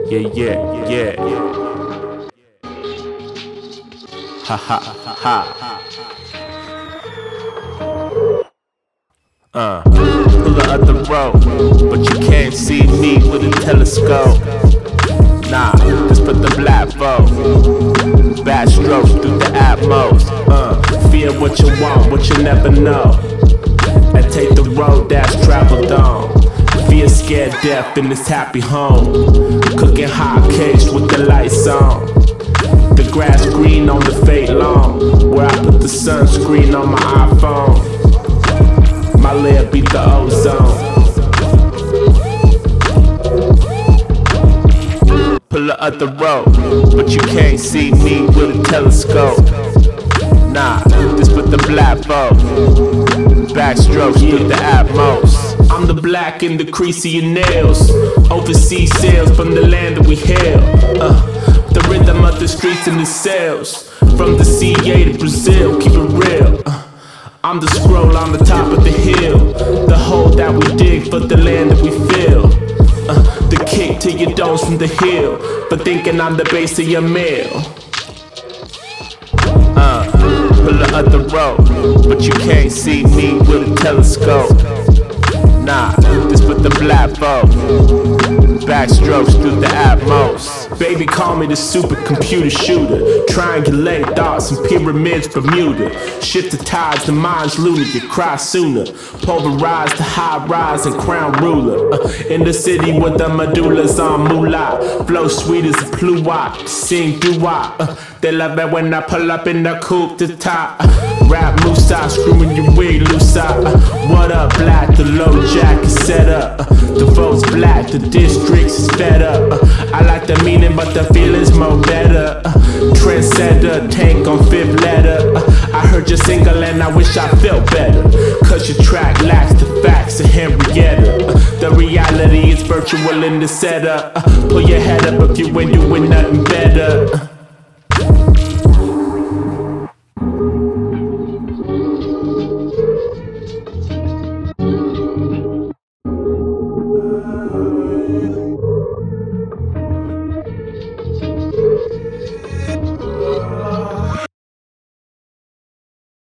Yeah. Ha ha ha. Pull up the road, but you can't see me with a telescope. Nah, just put the blindfold. Bad strokes through the atmos. Fear what you want, what you never know. And take the road that's traveled on. Fear, scared, death in this happy home. Cooking hot cakes with the lights on. The grass green on the fake lawn, where I put the sunscreen on my iPhone. My layer beat the ozone. Pull up the road, but you can't see me with a telescope. Nah, just put the blindfold. Backstrokes through the atmos. I'm the black in the crease of your nails. Overseas sales from the land that we hail. The rhythm of the streets and the sales. From the CA to Brazil, keep it real. I'm the scroll on the top of the hill. The hole that we dig for the land that we feel. The kick to your domes from the hill. For thinking I'm the base of your meal. Pull up the road, but you can't see me with a telescope. Nah, just put the blindfold. Backstrokes through the atmos. Baby, call me the supercomputer shooter. Triangulate thoughts and pyramids, Bermuda. Shift the tides, the mind's lunar, you cry sooner. Pulverize the high rise and crown ruler. In the city with the medullas on moolah. Flow sweet as a pluot, sing doo-wop. They love it when I pull up in the coupe to top. Rap Musa, screwing your wig loose up. What up, black? The low jack is set up. The vote's black, the districts is fed up. I like the meaning, but the feeling's more better. Trendsetter, tank on fifth letter. I heard your single and I wish I felt better. Cause your track lacks the facts of Henrietta. The reality is virtual in the setup. Pull your head up if you ain't doing nothing better.